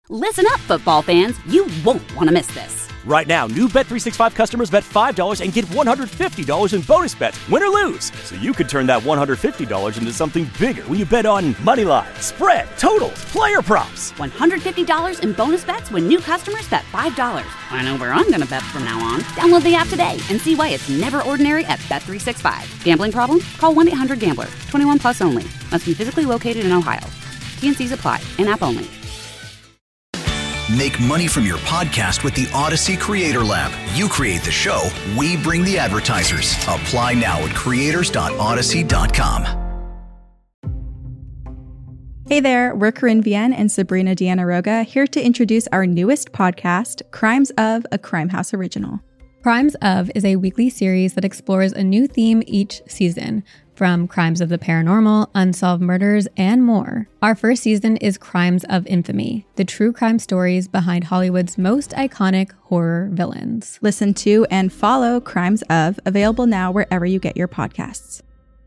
Listen up, football fans. You won't want to miss this. Right now, new Bet365 customers bet $5 and get $150 in bonus bets, win or lose. So you could turn that $150 into something bigger when you bet on moneyline, spread, totals, player props. $150 in bonus bets when new customers bet $5. I know where I'm going to bet from now on. Download the app today and see why it's never ordinary at Bet365. Gambling problem? Call 1-800-GAMBLER. 21 plus only. Must be physically located in Ohio. T&Cs apply. In-app only. Make money from your podcast with the Odyssey Creator Lab. You create the show, we bring the advertisers. Apply now at creators.odyssey.com. Hey there, we're Corinne Vienne and Sabrina Deanna Roga here to introduce our newest podcast, Crimes of, a Crime House original. Crimes of is a weekly series that explores a new theme each season, from crimes of the paranormal, unsolved murders, and more. Our first season is Crimes of Infamy, the true crime stories behind Hollywood's most iconic horror villains. Listen to and follow Crimes of, available now wherever you get your podcasts.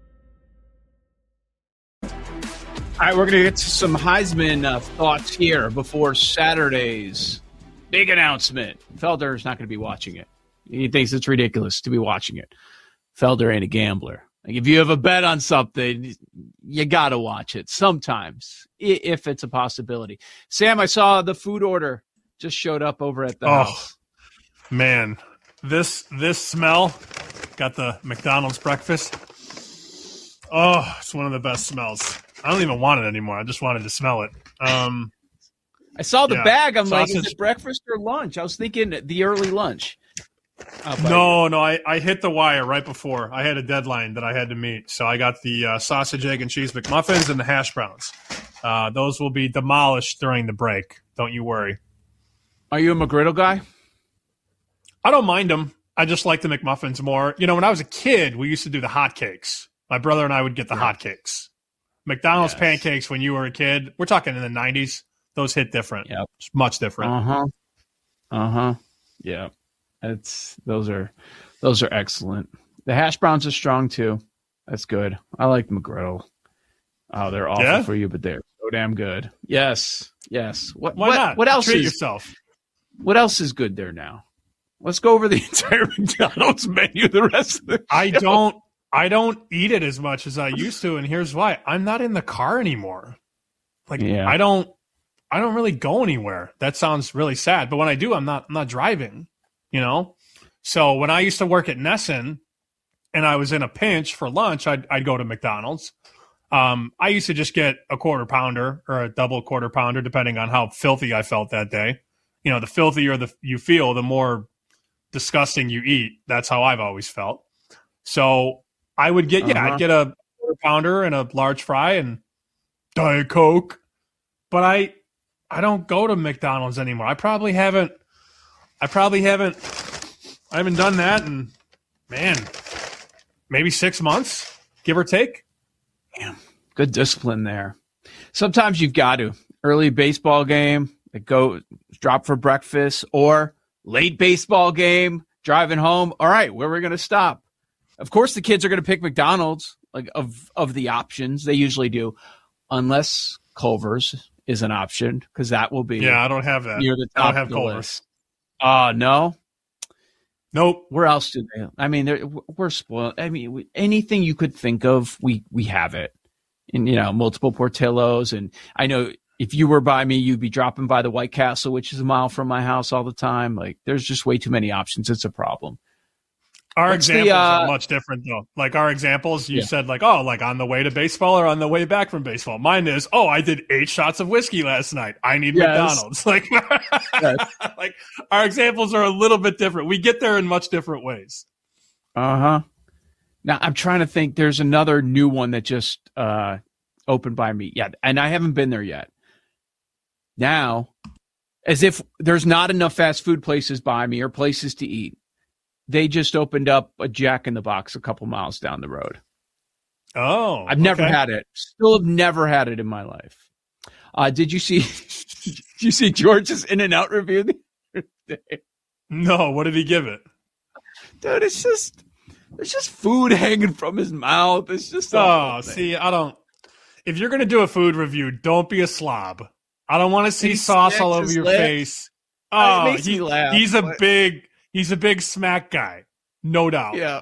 All right, we're going to get to some Heisman thoughts here before Saturday's big announcement. Felder's not going to be watching it. He thinks it's ridiculous to be watching it. Felder ain't a gambler. Like, if you have a bet on something, you got to watch it sometimes, if it's a possibility. Sam, I saw the food order just showed up over at the house. Man, this smell, got the McDonald's breakfast. Oh, it's one of the best smells. I don't even want it anymore. I just wanted to smell it. I saw the bag. I'm sausage. like, is it breakfast or lunch? I was thinking the early lunch. No, I hit the wire right before. I had a deadline that I had to meet. So I got the sausage, egg, and cheese McMuffins and the hash browns. Those will be demolished during the break. Don't you worry. Are you a McGriddle guy? I don't mind them. I just like the McMuffins more. You know, when I was a kid, we used to do the hotcakes. My brother and I would get the hotcakes. McDonald's pancakes when you were a kid, we're talking in the 90s, those hit different. Yep. Much different. Yeah. Those are excellent. The hash browns are strong too. That's good. I like McGriddle. Oh, they're awful for you, but they're so damn good. Yes. Why not? What else Treat is yourself. What else is good there now? Let's go over the entire McDonald's menu. The rest of the show. I don't eat it as much as I used to, and here's why. I'm not in the car anymore. I don't really go anywhere. That sounds really sad, but when I do, I'm not driving, you know? So when I used to work at Nesson and I was in a pinch for lunch, I'd go to McDonald's. I used to just get a quarter pounder or a double quarter pounder, depending on how filthy I felt that day. You know, the filthier you feel, the more disgusting you eat. That's how I've always felt. So I would get, I'd get a quarter pounder and a large fry and Diet Coke. But I don't go to McDonald's anymore. I haven't done that in, maybe 6 months, give or take. Damn, good discipline there. Sometimes you've got to. Early baseball game, go drop for breakfast, or late baseball game, driving home. All right, where are we going to stop? Of course, the kids are going to pick McDonald's, like of the options. They usually do, unless Culver's is an option, because that will be. Yeah, I don't have that. Near the top I don't have of the Culver's. list. No. Nope. Where else do they? I mean, we're spoiled. I mean, anything you could think of, we have it. And, multiple Portillos. And I know if you were by me, you'd be dropping by the White Castle, which is a mile from my house all the time. Like, there's just way too many options. It's a problem. Our examples are much different, though. Like, our examples, you said, on the way to baseball or on the way back from baseball. Mine is, I did 8 shots of whiskey last night. I need McDonald's. Like, like, our examples are a little bit different. We get there in much different ways. Now, I'm trying to think. There's another new one that just opened by me. Yeah, and I haven't been there yet. Now, as if there's not enough fast food places by me or places to eat, they just opened up a Jack in the Box a couple miles down the road. Oh, I've never had it. Still have never had it in my life. Did you see George's In-N-Out review the other day? No, what did he give it? Dude, it's just food hanging from his mouth. It's just see, I don't. If you're gonna do a food review, don't be a slob. I don't want to see sauce all over your face. Oh, it makes me laugh. He's a big smack guy, no doubt. Yeah,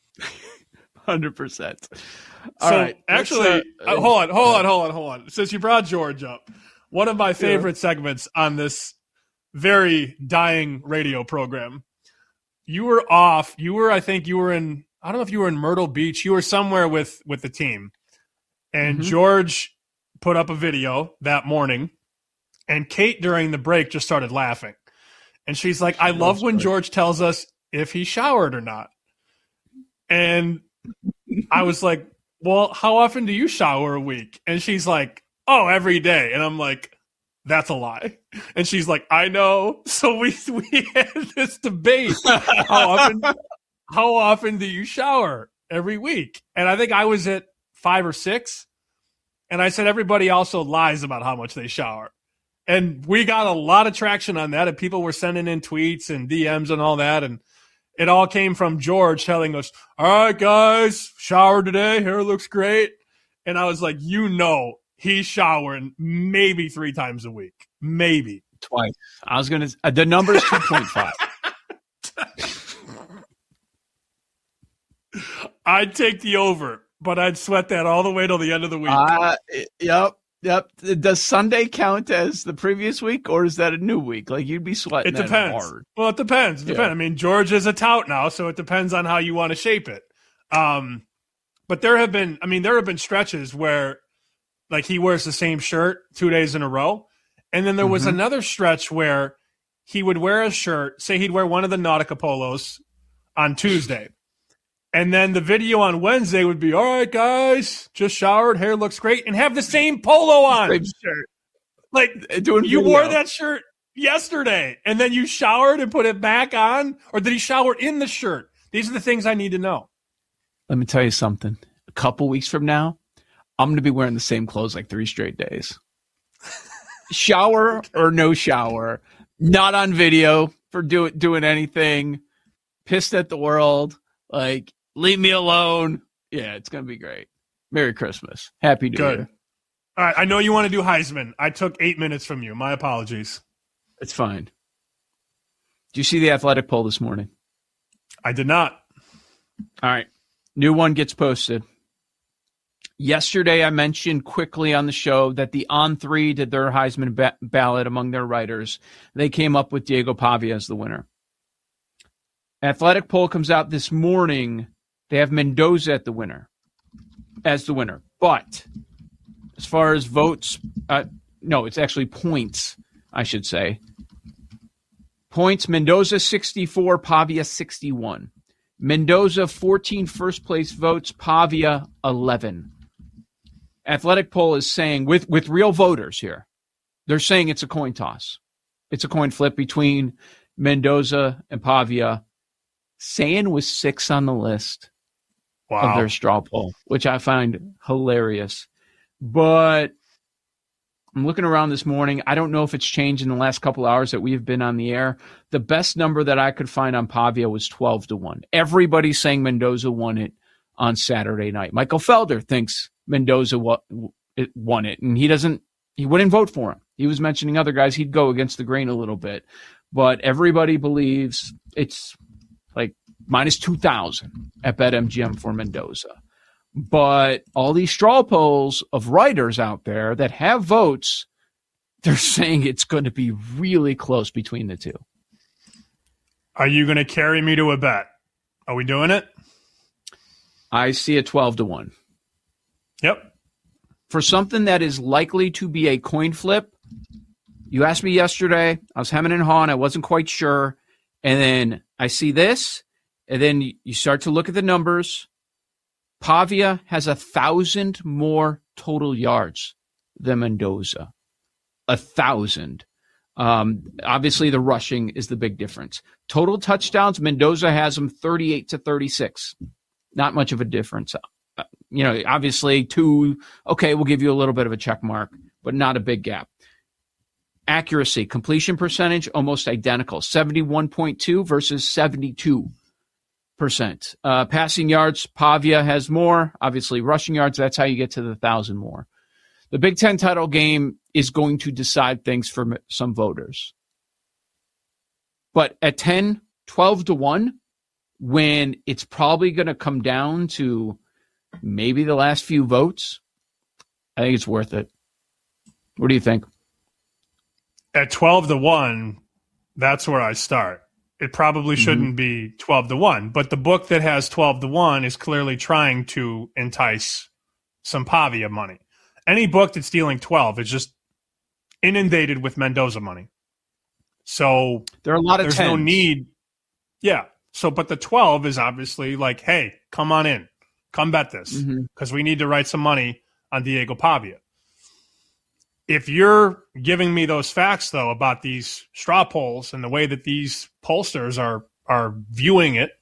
100%. All right. Actually, hold on. Since you brought George up, one of my favorite segments on this very dying radio program. You were off. I think you were in. I don't know if you were in Myrtle Beach. You were somewhere with the team, and George put up a video that morning, and Kate during the break just started laughing, and she's like, "I love when George tells us if he showered or not," and I was like, well, how often do you shower a week? And she's like, oh, every day. And I'm like, that's a lie. And she's like, I know. So we had this debate. How often do you shower every week? And I think I was at 5 or 6. And I said, everybody also lies about how much they shower. And we got a lot of traction on that. And people were sending in tweets and DMs and all that. And it all came from George telling us, all right, guys, shower today. Hair looks great. And I was like, he's showering maybe 3 times a week. Maybe. Twice. I was going to, the number is 2.5. I'd take the over, but I'd sweat that all the way till the end of the week. Yep. Does Sunday count as the previous week, or is that a new week? Like, you'd be sweating. It depends. Hard. Well, it depends. I mean, George is a tout now, so it depends on how you want to shape it. But there have been stretches where, like, he wears the same shirt 2 days in a row, and then there was another stretch where he would wear a shirt. Say he'd wear one of the Nautica polos on Tuesday. And then the video on Wednesday would be, all right, guys, just showered, hair looks great, and have the same polo on. Same shirt. Like, you wore that shirt yesterday, and then you showered and put it back on? Or did he shower in the shirt? These are the things I need to know. Let me tell you something. A couple weeks from now, I'm going to be wearing the same clothes like 3 straight days. Shower or no shower. Not on video for doing anything. Pissed at the world. Like, leave me alone. Yeah, it's going to be great. Merry Christmas. Happy New Year. All right, I know you want to do Heisman. I took 8 minutes from you. My apologies. It's fine. Do you see the Athletic poll this morning? I did not. All right. New one gets posted. Yesterday, I mentioned quickly on the show that the On3 did their Heisman ballot among their writers. They came up with Diego Pavia as the winner. Athletic poll comes out this morning. They have Mendoza as the winner. But as far as votes, no, it's actually points, I should say. Points, Mendoza 64, Pavia 61. Mendoza 14 first-place votes, Pavia 11. Athletic poll is saying, with real voters here, they're saying it's a coin toss. It's a coin flip between Mendoza and Pavia. Sayin was 6 on the list of their straw poll, which I find hilarious. But I'm looking around this morning. I don't know if it's changed in the last couple hours that we have been on the air. The best number that I could find on Pavia was 12-1. Everybody's saying Mendoza won it on Saturday night. Michael Felder thinks Mendoza won it, and he wouldn't vote for him. He was mentioning other guys. He'd go against the grain a little bit. But everybody believes it's like minus 2,000 at BetMGM for Mendoza. But all these straw polls of writers out there that have votes, they're saying it's going to be really close between the two. Are you going to carry me to a bet? Are we doing it? I see a 12-1. Yep. For something that is likely to be a coin flip, you asked me yesterday, I was hemming and hawing, I wasn't quite sure, and then I see this, and then you start to look at the numbers. Pavia has 1,000 more total yards than Mendoza. 1,000. Obviously, the rushing is the big difference. Total touchdowns, Mendoza has them 38-36. Not much of a difference. Obviously, 2, okay, we'll give you a little bit of a check mark, but not a big gap. Accuracy, completion percentage, almost identical. 71.2 versus 72%. Passing yards, Pavia has more. Obviously, rushing yards, that's how you get to the 1,000 more. The Big Ten title game is going to decide things for some voters. But at 10, 12 to 1, when it's probably going to come down to maybe the last few votes, I think it's worth it. What do you think? At 12 to 1, that's where I start. It probably shouldn't be 12 to 1, but the book that has 12 to 1 is clearly trying to entice some Pavia money. Any book that's dealing 12 is just inundated with Mendoza money. So there are a lot of there's 10s. No need. Yeah. So, but the 12 is obviously like, hey, come on in. Come bet this because we need to write some money on Diego Pavia. If you're giving me those facts, though, about these straw polls and the way that these pollsters are viewing it,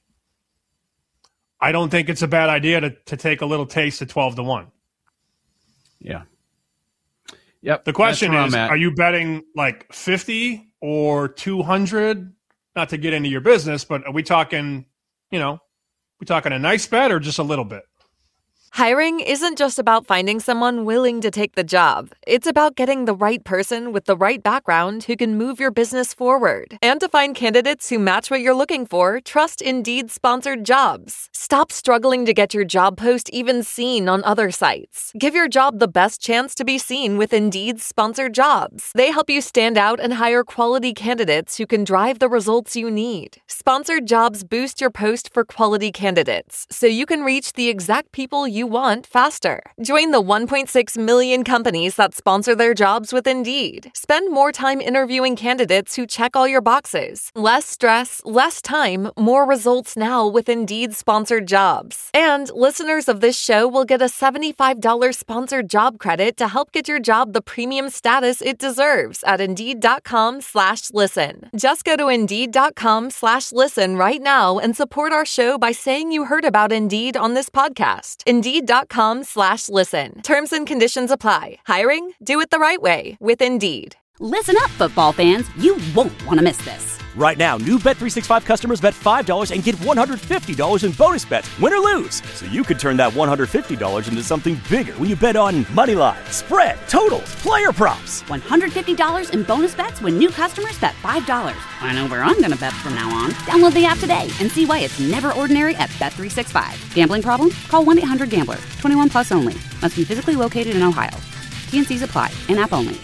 I don't think it's a bad idea to take a little taste at 12 to 1. Yeah. Yep. The question is, are you betting like 50 or 200? Not to get into your business, but are we talking, we talking a nice bet or just a little bit? Hiring isn't just about finding someone willing to take the job. It's about getting the right person with the right background who can move your business forward. And to find candidates who match what you're looking for, trust Indeed-sponsored jobs. Stop struggling to get your job post even seen on other sites. Give your job the best chance to be seen with Indeed-sponsored jobs. They help you stand out and hire quality candidates who can drive the results you need. Sponsored jobs boost your post for quality candidates, so you can reach the exact people you want faster. Join the 1.6 million companies that sponsor their jobs with Indeed. Spend more time interviewing candidates who check all your boxes. Less stress, less time, more results now with Indeed-sponsored jobs. And listeners of this show will get a $75 sponsored job credit to help get your job the premium status it deserves at Indeed.com/listen. Just go to Indeed.com/listen right now and support our show by saying you heard about Indeed on this podcast. Indeed.com/listen. Terms and conditions apply. Hiring? Do it the right way with Indeed. Listen up, football fans. You won't want to miss this. Right now, new Bet365 customers bet $5 and get $150 in bonus bets, win or lose. So you could turn that $150 into something bigger when you bet on moneyline, spread, totals, player props. $150 in bonus bets when new customers bet $5. I know where I'm going to bet from now on. Download the app today and see why it's never ordinary at Bet365. Gambling problem? Call 1-800-GAMBLER. 21 plus only. Must be physically located in Ohio. T&Cs apply. In-app only.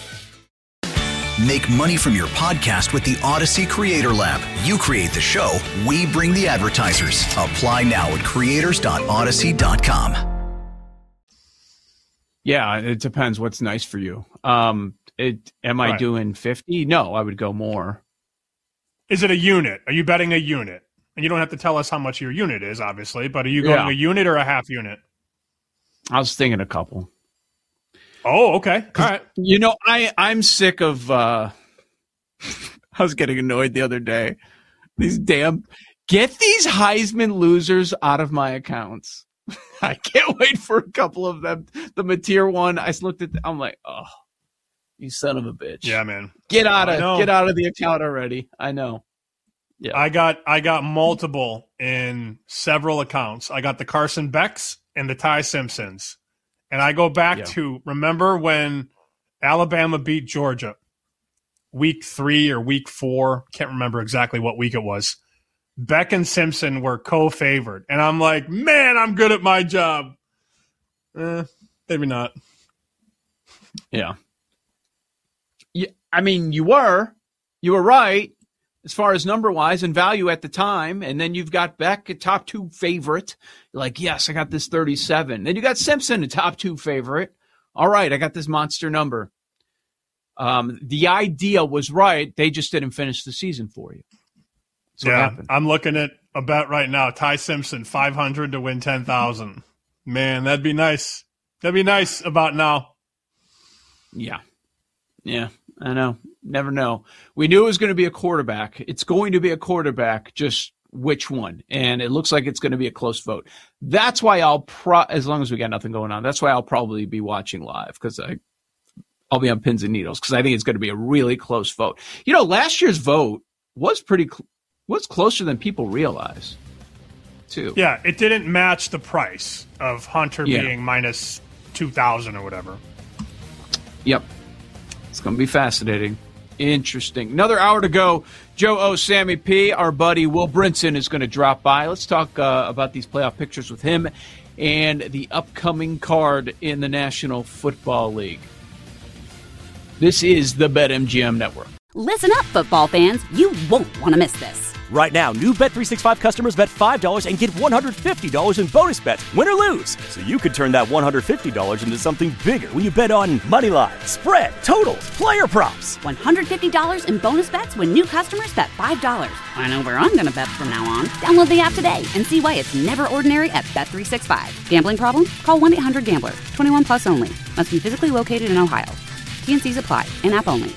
Make money from your podcast with the Odyssey Creator Lab. You create the show, we bring the advertisers. Apply now at creators.odyssey.com. Yeah, it depends what's nice for you. Am I doing 50? No, I would go more. Is it a unit? Are you betting a unit? And you don't have to tell us how much your unit is, obviously, but are you going a unit or a half unit? I was thinking a couple. Oh, okay. All right. I'm sick of I was getting annoyed the other day. Get these Heisman losers out of my accounts. I can't wait for a couple of them. The Mateer one, I looked at I'm like, oh, you son of a bitch. Yeah, man. Get out of the account already. I know. Yeah. I got multiple in several accounts. I got the Carson Becks and the Ty Simpsons. And I go back to, remember when Alabama beat Georgia, week 3 or week 4, can't remember exactly what week it was. Beck and Simpson were co-favored. And I'm like, man, I'm good at my job. Maybe not. Yeah. I mean, you were right as far as number-wise and value at the time, and then you've got Beck, a top 2 favorite. You're like, yes, I got this 37. Then you got Simpson, a top 2 favorite. All right, I got this monster number. The idea was right. They just didn't finish the season for you. That's what happened. I'm looking at a bet right now. Ty Simpson, 500 to win 10,000. Man, that'd be nice. That'd be nice about now. Yeah, I know. Never know. We knew it was going to be a quarterback. It's going to be a quarterback, just which one? And it looks like it's going to be a close vote. That's why as long as we got nothing going on, that's why I'll probably be watching live because I'll be on pins and needles because I think it's going to be a really close vote. Last year's vote was was closer than people realize, too. Yeah, it didn't match the price of Hunter being minus 2,000 or whatever. Yep. It's going to be fascinating. Interesting. Another hour to go. Joe O, Sammy P, our buddy Will Brinson is going to drop by. Let's talk about these playoff pictures with him and the upcoming card in the National Football League. This is the BetMGM Network. Listen up, football fans. You won't want to miss this. Right now, new Bet365 customers bet $5 and get $150 in bonus bets, win or lose. So you could turn that $150 into something bigger when you bet on moneyline, spread, totals, player props. $150 in bonus bets when new customers bet $5. I know where I'm going to bet from now on. Download the app today and see why it's never ordinary at Bet365. Gambling problem? Call 1-800-GAMBLER. 21 plus only. Must be physically located in Ohio. T&Cs apply. In-app only.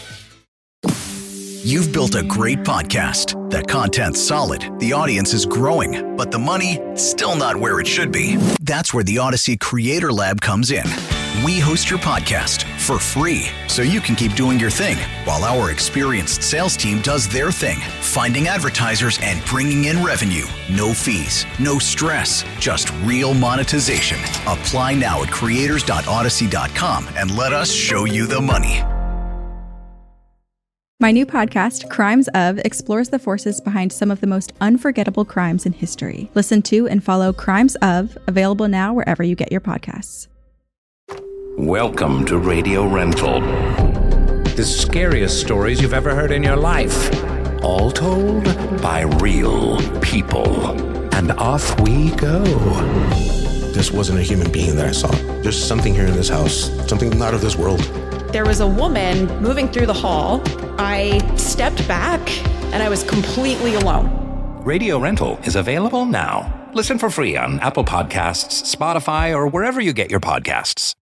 You've built a great podcast. The content's solid, the audience is growing, but the money, still not where it should be. That's where the Odyssey Creator Lab comes in. We host your podcast for free, so you can keep doing your thing, while our experienced sales team does their thing, finding advertisers and bringing in revenue. No fees, no stress, just real monetization. Apply now at creators.odyssey.com and let us show you the money. My new podcast, Crimes Of, explores the forces behind some of the most unforgettable crimes in history. Listen to and follow Crimes Of, available now wherever you get your podcasts. Welcome to Radio Rental. The scariest stories you've ever heard in your life. All told by real people. And off we go. This wasn't a human being that I saw. There's something here in this house, something not of this world. There was a woman moving through the hall. I stepped back and I was completely alone. Radio Rental is available now. Listen for free on Apple Podcasts, Spotify, or wherever you get your podcasts.